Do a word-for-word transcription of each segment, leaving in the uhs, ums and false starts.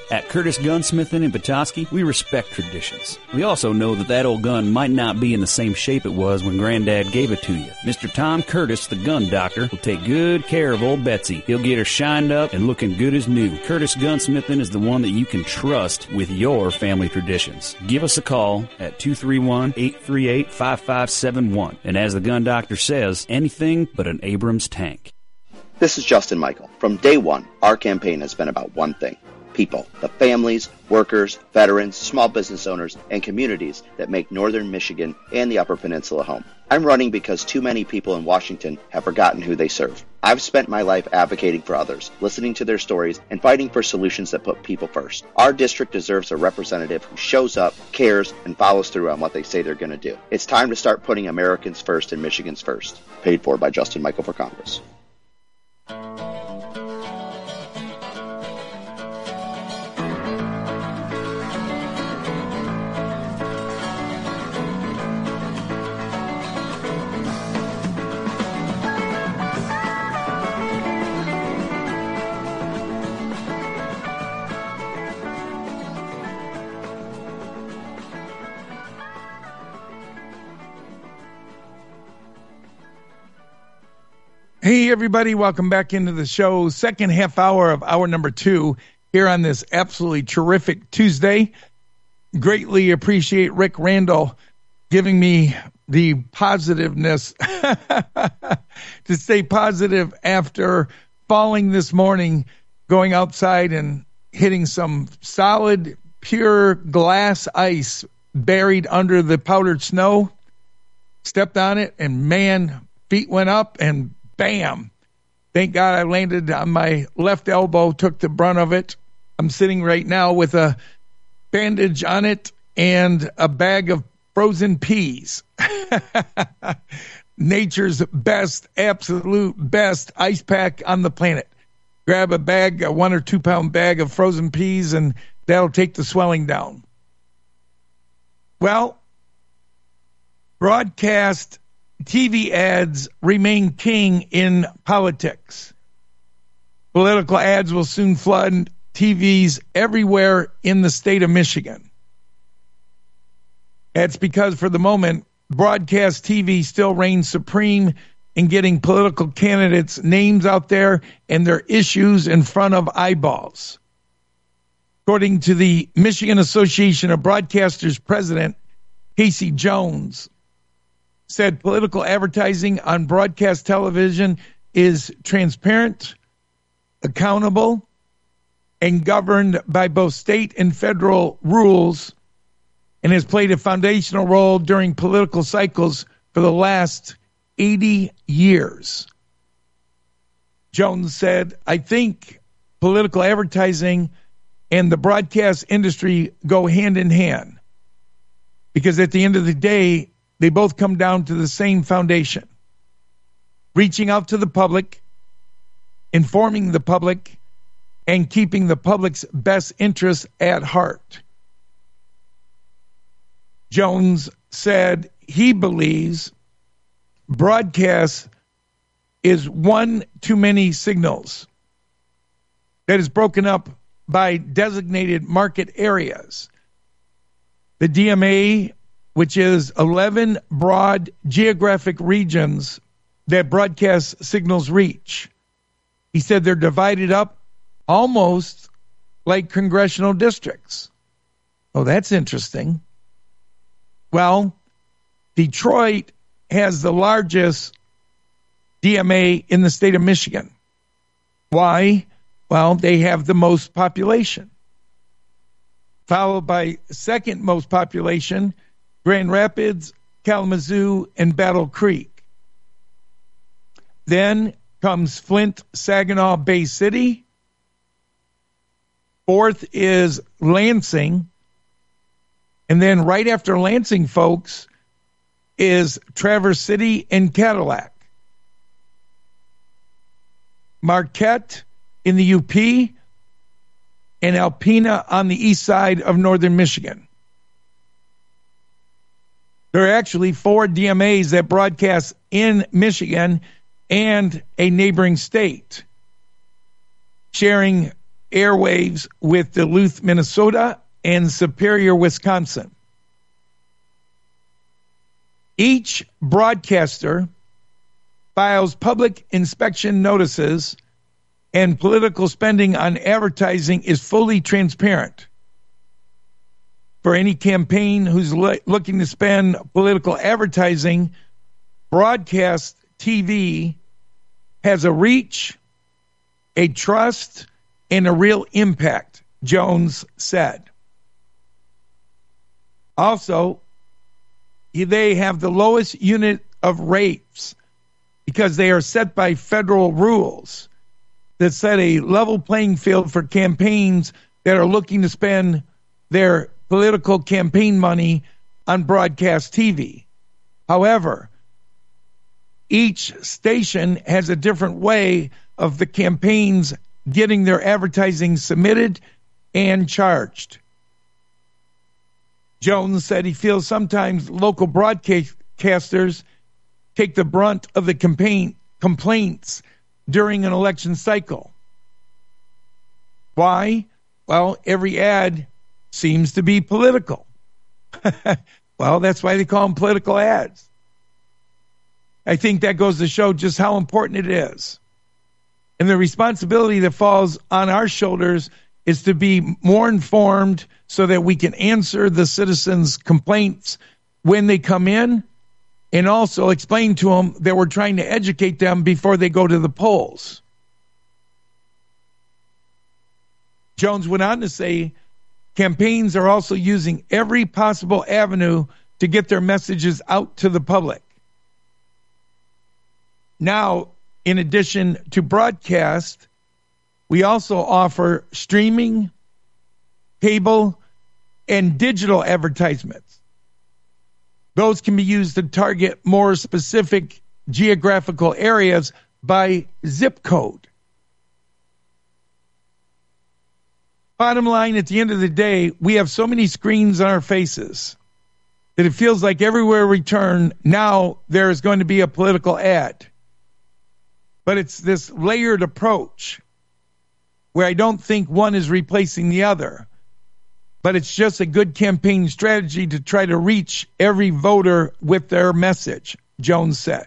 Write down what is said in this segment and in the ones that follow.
At Curtis Gunsmithing in Petoskey, we respect traditions. We also know that that old gun might not be in the same shape it was when Granddad gave it to you. Mister Tom Curtis, the gun doctor, will take good care of old Betsy. He'll get her shined up and looking good as new. Curtis Gunsmithing is the one that you can trust with your family traditions. Give us a call at two three one, eight three eight, five five seven one. And as the gun doctor says, anything but an Abrams tank. This is Justin Michael. From day one, our campaign has been about one thing: people, the families, workers, veterans, small business owners, and communities that make northern Michigan and the Upper Peninsula home. I'm running because too many people in Washington have forgotten who they serve. I've spent my life advocating for others, listening to their stories, and fighting for solutions that put people first. Our district deserves a representative who shows up, cares, and follows through on what they say they're going to do. It's time to start putting Americans first and Michigans first. Paid for by Justin Michael for Congress. Hey, everybody. Welcome back into the show. Second half hour of hour number two here on this absolutely terrific Tuesday. Greatly appreciate Rick Randall giving me the positiveness to stay positive after falling this morning, going outside and hitting some solid, pure glass ice buried under the powdered snow. Stepped on it, and man, feet went up, and bam. Thank God I landed on my left elbow, took the brunt of it. I'm sitting right now with a bandage on it and a bag of frozen peas. Nature's best, absolute best ice pack on the planet. Grab a bag, a one or two pound bag of frozen peas, and that'll take the swelling down. Well, broadcast T V ads remain king in politics. Political ads will soon flood T Vs everywhere in the state of Michigan. That's because for the moment, broadcast T V still reigns supreme in getting political candidates' names out there and their issues in front of eyeballs. According to the Michigan Association of Broadcasters president, Casey Jones, said political advertising on broadcast television is transparent, accountable, and governed by both state and federal rules, and has played a foundational role during political cycles for the last eighty years. Jones said, I think political advertising and the broadcast industry go hand in hand, because at the end of the day, they both come down to the same foundation: reaching out to the public, informing the public, and keeping the public's best interests at heart. Jones said he believes broadcast is one too many signals that is broken up by designated market areas. The D M A, which is eleven broad geographic regions that broadcast signals reach. He said they're divided up almost like congressional districts. Oh, that's interesting. Well, Detroit has the largest D M A in the state of Michigan. Why? Well, they have the most population. Followed by second most population, Grand Rapids, Kalamazoo, and Battle Creek. Then comes Flint, Saginaw, Bay City. Fourth is Lansing. And then right after Lansing, folks, is Traverse City and Cadillac. Marquette in the U P, and Alpena on the east side of northern Michigan. There are actually four D M As that broadcast in Michigan and a neighboring state, sharing airwaves with Duluth, Minnesota, and Superior, Wisconsin. Each broadcaster files public inspection notices, and political spending on advertising is fully transparent. For any campaign who's lo- looking to spend political advertising, broadcast T V has a reach, a trust, and a real impact, Jones said. Also, they have the lowest unit of rates because they are set by federal rules that set a level playing field for campaigns that are looking to spend their political campaign money on broadcast T V. However, each station has a different way of the campaigns getting their advertising submitted and charged. Jones said he feels sometimes local broadcasters take the brunt of the campaign complaints during an election cycle. Why? Well, every ad seems to be political. Well, that's why they call them political ads. I think that goes to show just how important it is. And the responsibility that falls on our shoulders is to be more informed so that we can answer the citizens' complaints when they come in, and also explain to them that we're trying to educate them before they go to the polls. Jones went on to say, campaigns are also using every possible avenue to get their messages out to the public. Now, in addition to broadcast, we also offer streaming, cable, and digital advertisements. Those can be used to target more specific geographical areas by zip code. Bottom line, at the end of the day, we have so many screens on our faces that it feels like everywhere we turn, now there is going to be a political ad. But it's this layered approach where I don't think one is replacing the other. But it's just a good campaign strategy to try to reach every voter with their message, Jones said.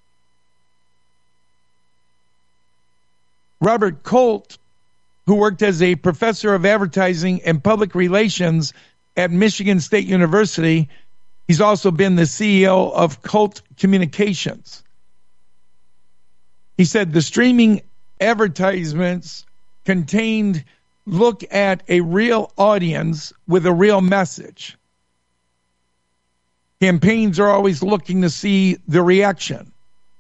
Robert Colt, who worked as a professor of advertising and public relations at Michigan State University, he's also been the C E O of Colt Communications. He said the streaming advertisements contained look at a real audience with a real message. Campaigns are always looking to see the reaction.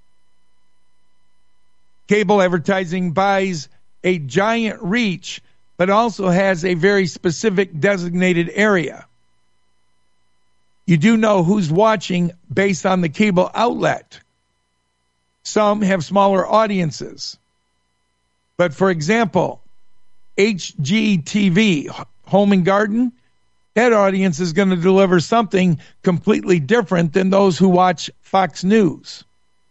Cable advertising buys a giant reach, but also has a very specific designated area. You do know who's watching based on the cable outlet. Some have smaller audiences. But for example, H G T V, Home and Garden, that audience is going to deliver something completely different than those who watch Fox News.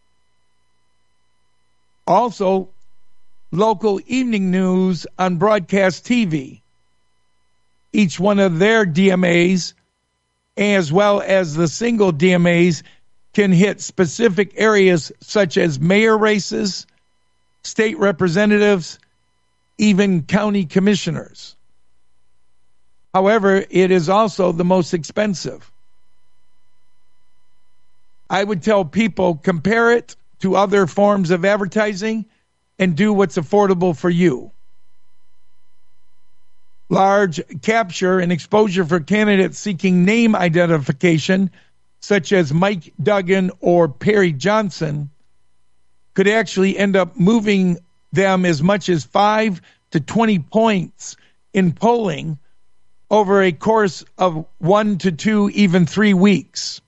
Also, local evening news on broadcast T V. Each one of their D M As, as well as the single D M As, can hit specific areas such as mayor races, state representatives, even county commissioners. However, it is also the most expensive. I would tell people, compare it to other forms of advertising and do what's affordable for you. Large capture and exposure for candidates seeking name identification, such as Mike Duggan or Perry Johnson, could actually end up moving them as much as five to twenty points in polling over a course of one to two, even three weeks.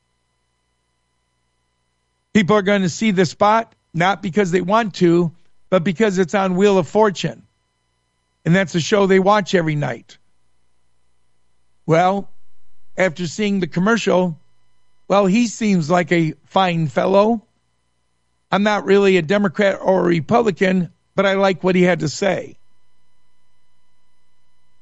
People are going to see the spot, not because they want to, but because it's on Wheel of Fortune. And that's a show they watch every night. Well, after seeing the commercial, well, he seems like a fine fellow. I'm not really a Democrat or a Republican, but I like what he had to say.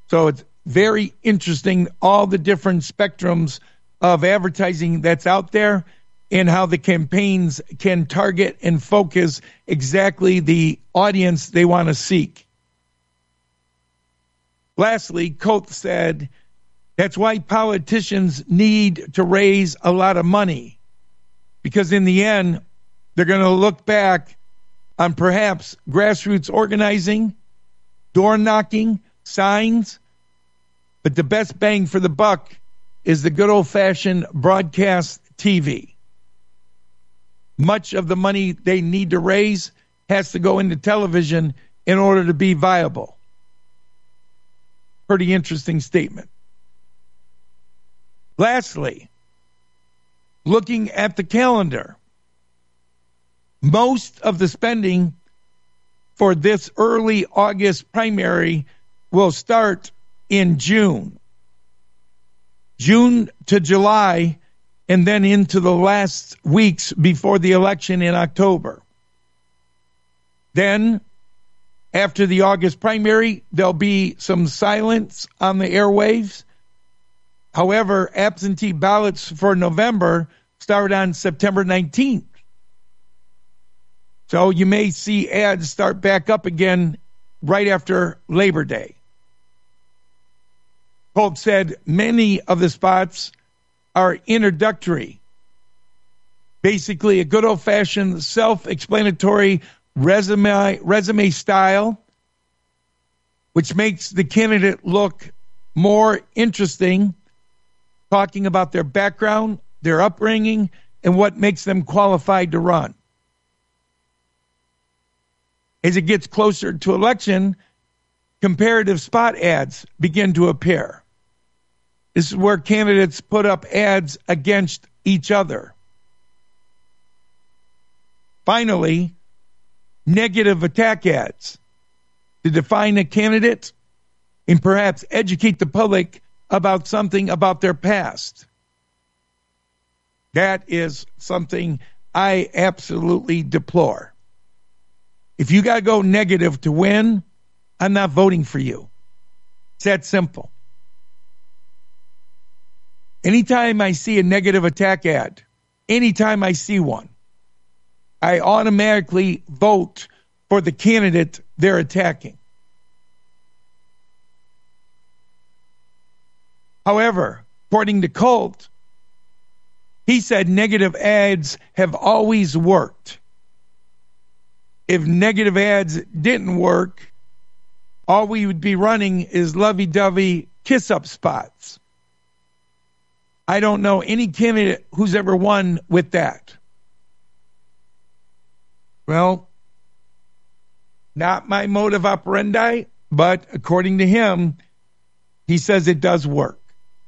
So it's very interesting, all the different spectrums of advertising that's out there and how the campaigns can target and focus exactly the audience they want to seek. Lastly, Coates said, that's why politicians need to raise a lot of money, because in the end, they're going to look back on perhaps grassroots organizing, door knocking, signs, but the best bang for the buck is the good old-fashioned broadcast T V. Much of the money they need to raise has to go into television in order to be viable. Pretty interesting statement. Lastly, looking at the calendar, most of the spending for this early August primary will start in June. June to July, and then into the last weeks before the election in October. Then, after the August primary, there'll be some silence on the airwaves. However, absentee ballots for November start on September nineteenth. So you may see ads start back up again right after Labor Day. Pope said many of the spots are introductory. Basically, a good old-fashioned self-explanatory resume, resume style, which makes the candidate look more interesting, talking about their background, their upbringing, and what makes them qualified to run. As it gets closer to election, comparative spot ads begin to appear. This is where candidates put up ads against each other. Finally, negative attack ads to define a candidate and perhaps educate the public about something about their past. That is something I absolutely deplore. If you got to go negative to win, I'm not voting for you. It's that simple. Anytime I see a negative attack ad, anytime I see one, I automatically vote for the candidate they're attacking. However, according to Colt, he said negative ads have always worked. If negative ads didn't work, all we would be running is lovey-dovey kiss-up spots. I don't know any candidate who's ever won with that. Well, not my modus operandi, but according to him, he says it does work.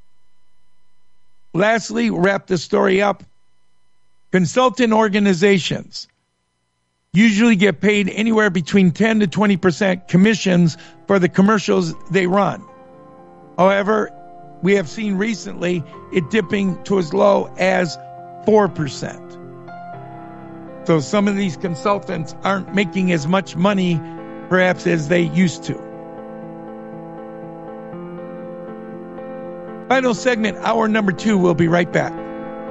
Lastly, wrap this story up. Consultant organizations usually get paid anywhere between ten to twenty percent commissions for the commercials they run. However, we have seen recently it dipping to as low as four percent. So some of these consultants aren't making as much money, perhaps, as they used to. Final segment, hour number two. We'll be right back.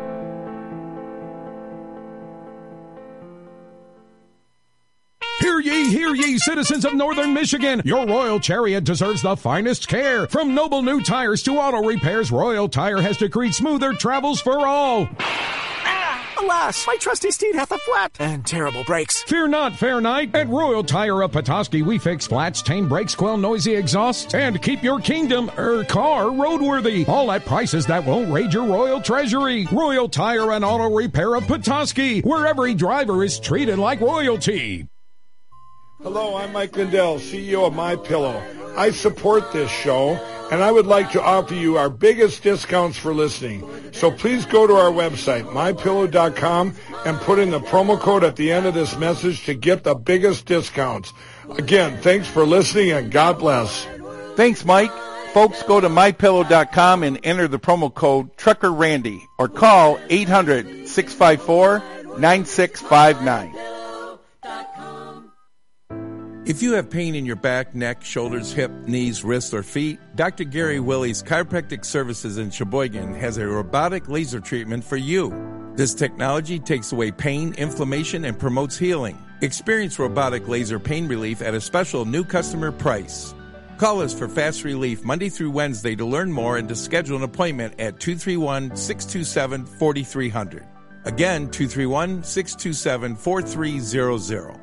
Hear ye, hear ye, citizens of Northern Michigan. Your Royal Chariot deserves the finest care. From noble new tires to auto repairs, Royal Tire has decreed smoother travels for all. Alas, my trusty steed hath a flat and terrible brakes. Fear not, fair knight. At Royal Tire of Petoskey, we fix flats, tame brakes, quell noisy exhausts, and keep your kingdom, er, car roadworthy. All at prices that won't raid your royal treasury. Royal Tire and Auto Repair of Petoskey, where every driver is treated like royalty. Hello, I'm Mike Lindell, C E O of MyPillow. I support this show, and I would like to offer you our biggest discounts for listening. So please go to our website, my pillow dot com, and put in the promo code at the end of this message to get the biggest discounts. Again, thanks for listening, and God bless. Thanks, Mike. Folks, go to my pillow dot com and enter the promo code Trucker Randy, or call eight hundred, six five four, nine six five nine. If you have pain in your back, neck, shoulders, hip, knees, wrists, or feet, Doctor Gary Willie's Chiropractic Services in Sheboygan has a robotic laser treatment for you. This technology takes away pain, inflammation, and promotes healing. Experience robotic laser pain relief at a special new customer price. Call us for fast relief Monday through Wednesday to learn more and to schedule an appointment at two three one, six two seven, four three zero zero. Again, two three one, six two seven, four three zero zero.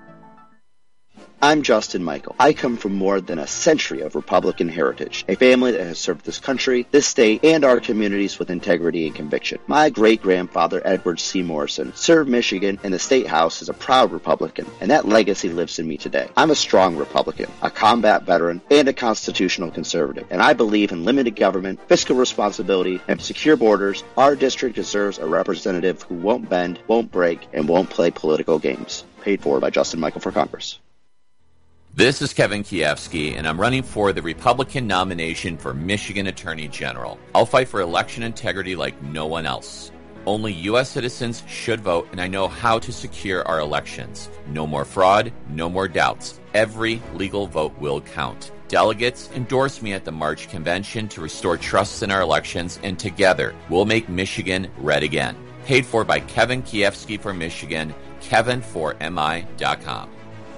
I'm Justin Michael. I come from more than a century of Republican heritage, a family that has served this country, this state, and our communities with integrity and conviction. My great-grandfather, Edward C. Morrison, served Michigan in the State House as a proud Republican, and that legacy lives in me today. I'm a strong Republican, a combat veteran, and a constitutional conservative, and I believe in limited government, fiscal responsibility, and secure borders. Our district deserves a representative who won't bend, won't break, and won't play political games. Paid for by Justin Michael for Congress. This is Kevin Kiefsky, and I'm running for the Republican nomination for Michigan Attorney General. I'll fight for election integrity like no one else. Only U S citizens should vote, and I know how to secure our elections. No more fraud, no more doubts. Every legal vote will count. Delegates endorse me at the March convention to restore trust in our elections, and together we'll make Michigan red again. Paid for by Kevin Kiefsky for Michigan, kevin for m i dot com.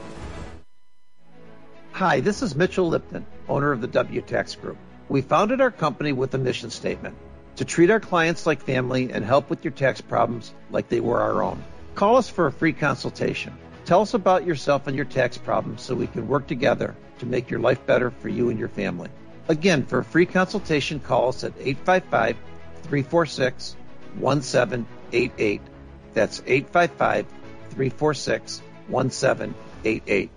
Hi, this is Mitchell Lipton, owner of the W Tax Group. We founded our company with a mission statement: to treat our clients like family and help with your tax problems like they were our own. Call us for a free consultation. Tell us about yourself and your tax problems so we can work together to make your life better for you and your family. Again, for a free consultation, call us at eight five five, three four six, one seven eight eight. That's eight five five, three four six, one seven eight eight.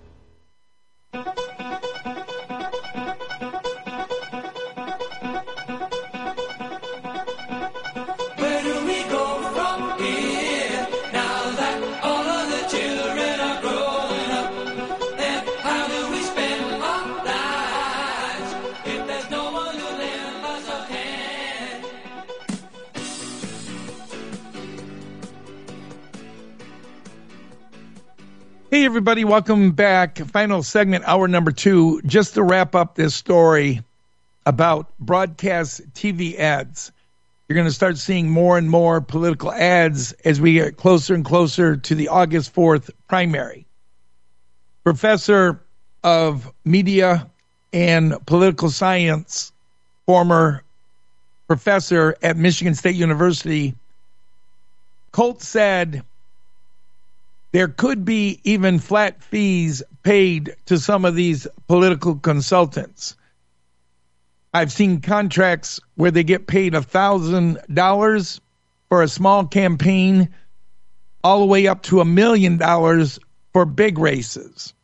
Hey, everybody, welcome back. Final segment, hour number two. Just to wrap up this story about broadcast T V ads. You're going to start seeing more and more political ads as we get closer and closer to the August fourth primary. Professor of Media and Political Science, former professor at Michigan State University, Colt said there could be even flat fees paid to some of these political consultants. I've seen contracts where they get paid one thousand dollars for a small campaign, all the way up to a million dollars for big races.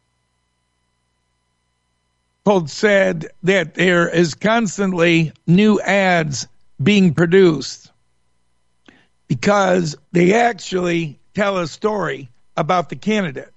Colt said that there is constantly new ads being produced because they actually tell a story about the candidate.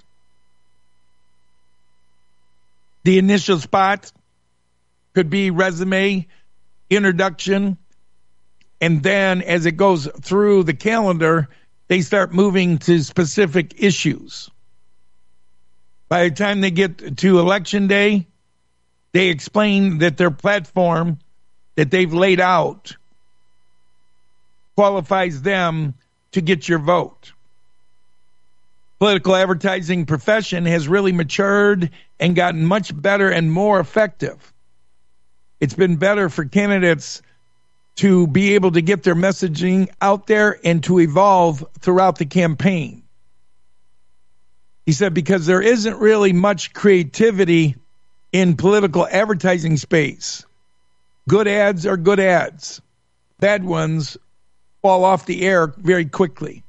The initial spot could be resume, introduction, and then as it goes through the calendar, they start moving to specific issues. By the time they get to election day, they explain that their platform that they've laid out qualifies them to get your vote. Political advertising profession has really matured and gotten much better and more effective. It's been better for candidates to be able to get their messaging out there and to evolve throughout the campaign. He said because there isn't really much creativity in political advertising space. Good ads are good ads. Bad ones fall off the air very quickly.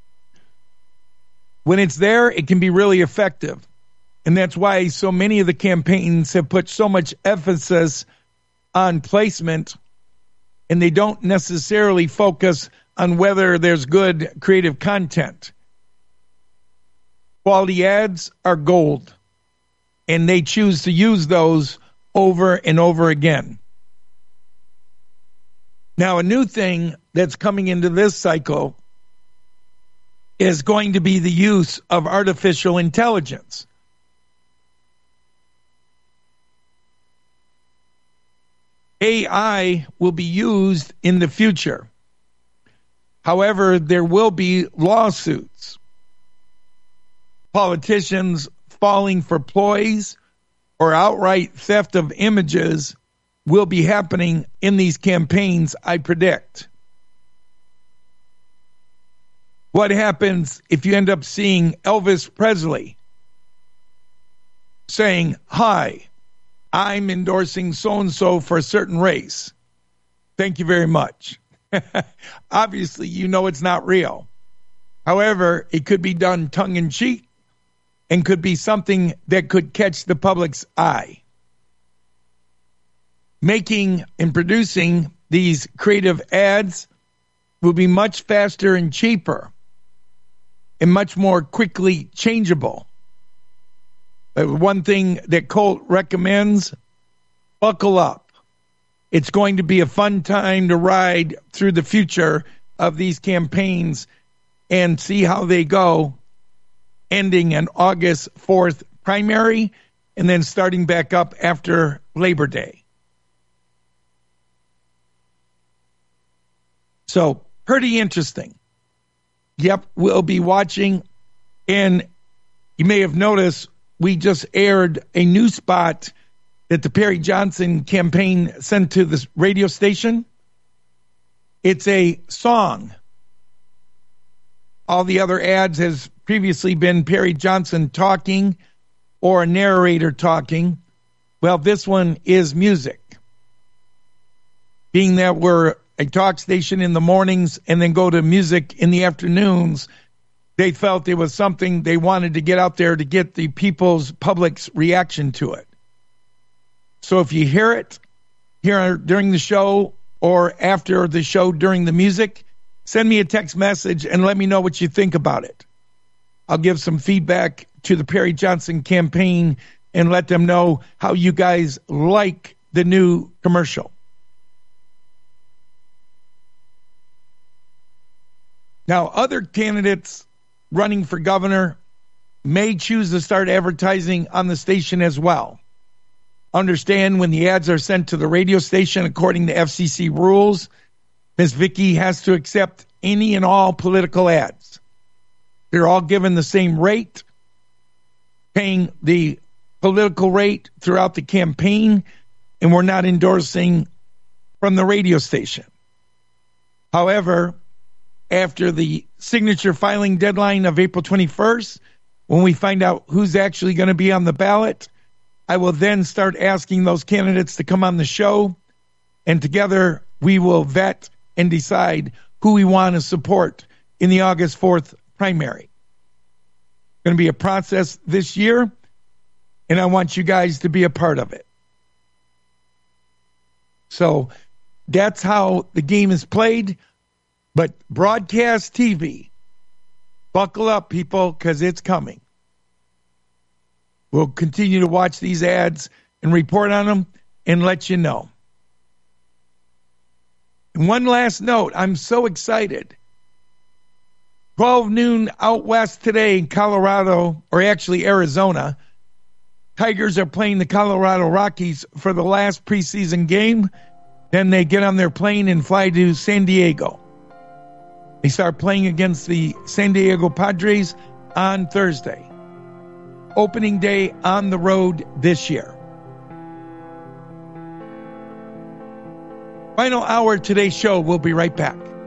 When it's there, it can be really effective. And that's why so many of the campaigns have put so much emphasis on placement, and they don't necessarily focus on whether there's good creative content. Quality ads are gold, and they choose to use those over and over again. Now, a new thing that's coming into this cycle is going to be the use of artificial intelligence. A I will be used in the future. However, there will be lawsuits. Politicians falling for ploys or outright theft of images will be happening in these campaigns, I predict. What happens if you end up seeing Elvis Presley saying, "Hi, I'm endorsing so-and-so for a certain race. Thank you very much." Obviously, you know it's not real. However, it could be done tongue-in-cheek and could be something that could catch the public's eye. Making and producing these creative ads will be much faster and cheaper and much more quickly changeable. Uh, one thing that Colt recommends, buckle up. It's going to be a fun time to ride through the future of these campaigns and see how they go, ending an August fourth primary and then starting back up after Labor Day. So, pretty interesting. Yep, we'll be watching. And you may have noticed we just aired a new spot that the Perry Johnson campaign sent to this radio station. It's a song. All the other ads has previously been Perry Johnson talking or a narrator talking. Well, this one is music. Being that we're a talk station in the mornings and then go to music in the afternoons, they felt it was something they wanted to get out there to get the people's public's reaction to it. So if you hear it here during the show or after the show during the music, send me a text message and let me know what you think about it. I'll give some feedback to the Perry Johnson campaign and let them know how you guys like the new commercial. Now, other candidates running for governor may choose to start advertising on the station as well. Understand when the ads are sent to the radio station, according to F C C rules, Miz Vicky has to accept any and all political ads. They're all given the same rate, paying the political rate throughout the campaign, and we're not endorsing from the radio station. However, after the signature filing deadline of April twenty-first, when we find out who's actually going to be on the ballot, I will then start asking those candidates to come on the show, and together we will vet and decide who we want to support in the August fourth primary. It's going to be a process this year, and I want you guys to be a part of it. So that's how the game is played. But broadcast T V, buckle up, people, because it's coming. We'll continue to watch these ads and report on them and let you know. And one last note, I'm so excited. twelve noon out west today in Colorado, or actually Arizona, Tigers are playing the Colorado Rockies for the last preseason game. Then they get on their plane and fly to San Diego. They start playing against the San Diego Padres on Thursday. Opening day on the road this year. Final hour of today's show. We'll be right back.